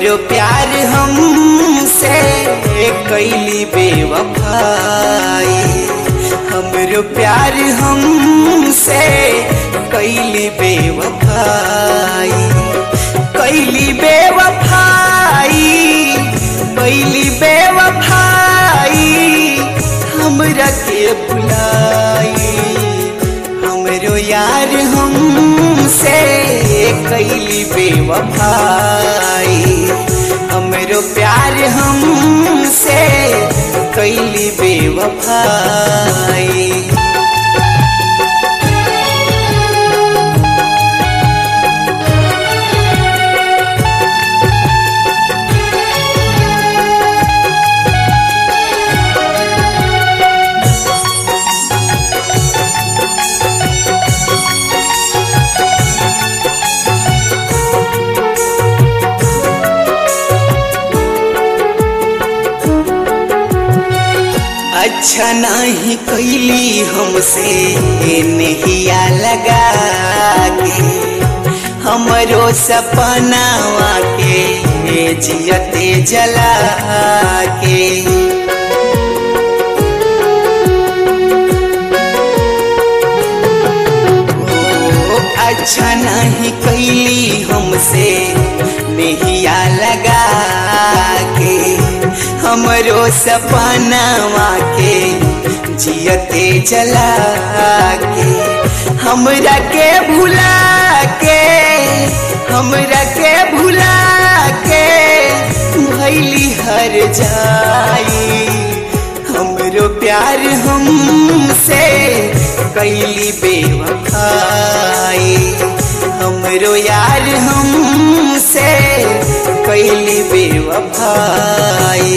हमरो प्यार हमसे कैली बेवफाई, हमरो प्यार हमसे कैली बेवफाई, कैली बेवफाई, कैली बेवफाई, हमरा के भुलाई, हमरो यार हमसे कैली बेवफाई, हमरो प्यार हमसे कैली बेवफाई। अच्छा नहीं कैली हमसे नहिया लगा के, हमरो सपनावा के जियते जला के। अच्छा नहीं कैली हमसे नहिया लगा के, हमरो सपनावा के जियते जला के। हमरा के भुला के, हमरा के भुला के भैली हर जाई, हमरो प्यार हमसे कैली बेवफाई, हमरो यार हमसे कैली बेवफाई।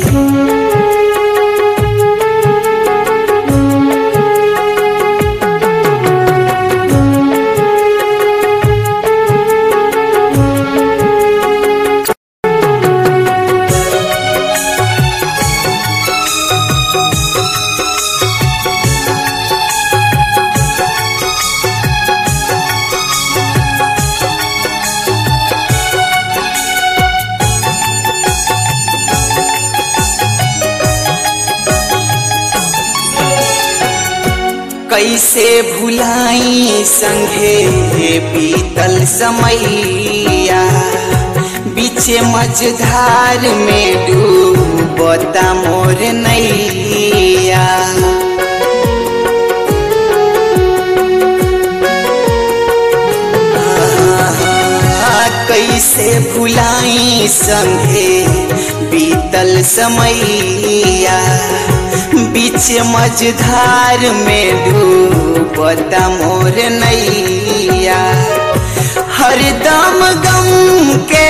कैसे भुलाई संगे बीतल समैया, बीचे मझधार में डूबता मोर नैया। कैसे भुलाई संगे बीतल समैया, बीच मझधार में डूबता मोर नैया। हरदम गम के,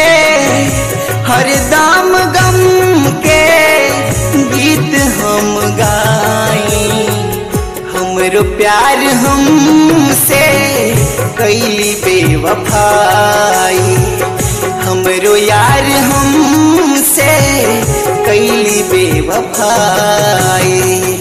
हरदम गम के गीत हम गाई, हमरो प्यार हमसे कैली बेवफाई, हमरो यार हमसे कैली बेवफाई।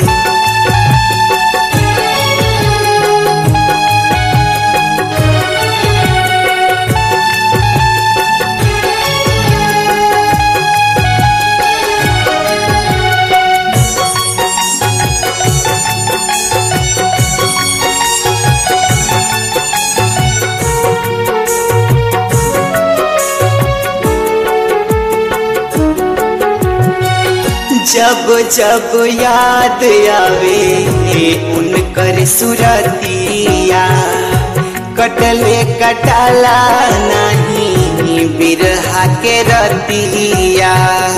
जब जब याद आवे उनकर सुरतिया, कटले कटाला नहीं बिरहा के रतिया।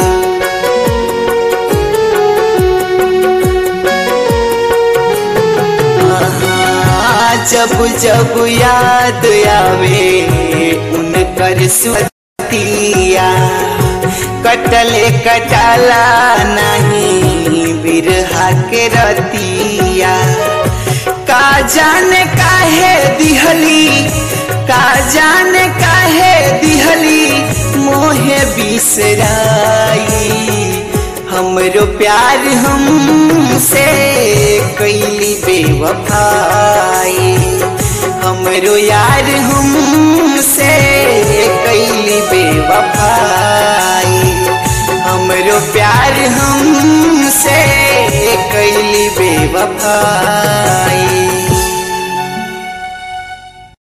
जब जब याद आवे उनकर सुरतिया, कटले कटाला नहीं बिरहा के रतिया। का जाने काहे दिहली, का जाने काहे दिहली मोहे बिसराई, हमरो प्यार हमसे कैली बेवफाई, हमरो यार हमसे कैली बेवफाई। बेवफा